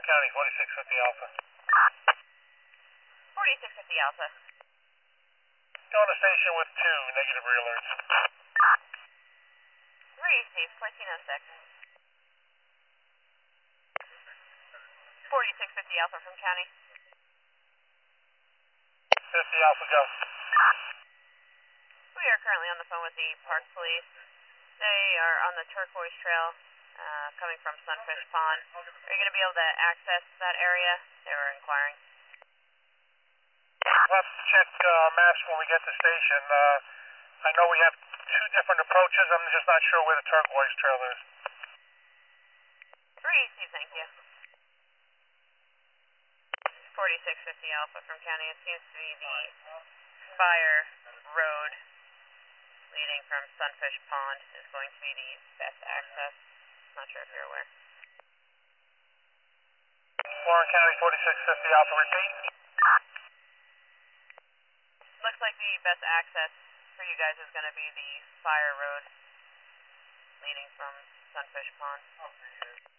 County, 4650 Alpha. 4650 Alpha. Going to station with 2 negative re-alerts. Receive, 1406. 4650 Alpha from County. 50 Alpha, go. We are currently on the phone with the Park Police. They are on the Turquoise Trail, coming from Sunfish Pond. Are you going to be able to access that area? They were inquiring. We'll have to check maps when we get to station. I know we have 2 different approaches. I'm just not sure where the Turquoise Trail is. Receive, thank you. 4650 Alpha from County. It seems to be the Fire Road leading from Sunfish Pond is going to be the best access. Not sure if you're aware. Warren County, 4650 Alpha, repeat. Looks like the best access for you guys is going to be the Fire Road leading from Sunfish Pond.